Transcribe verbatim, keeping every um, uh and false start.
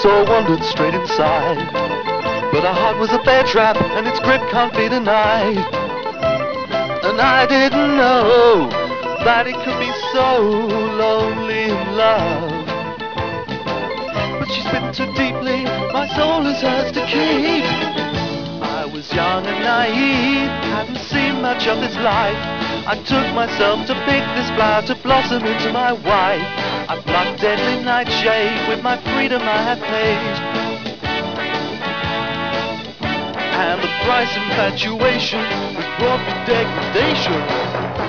soul wandered straight inside. But her heart was a bear trap, and its grip can't be denied. And I didn't know that it could be so lonely in love. But she's bitten too deeply, my soul is hers to keep. I was young and naive, hadn't seen much of this life. I took myself to pick this flower to blossom into my wife. I plucked deadly nightshade, with my freedom I had paid. And the price infatuation has brought me degradation.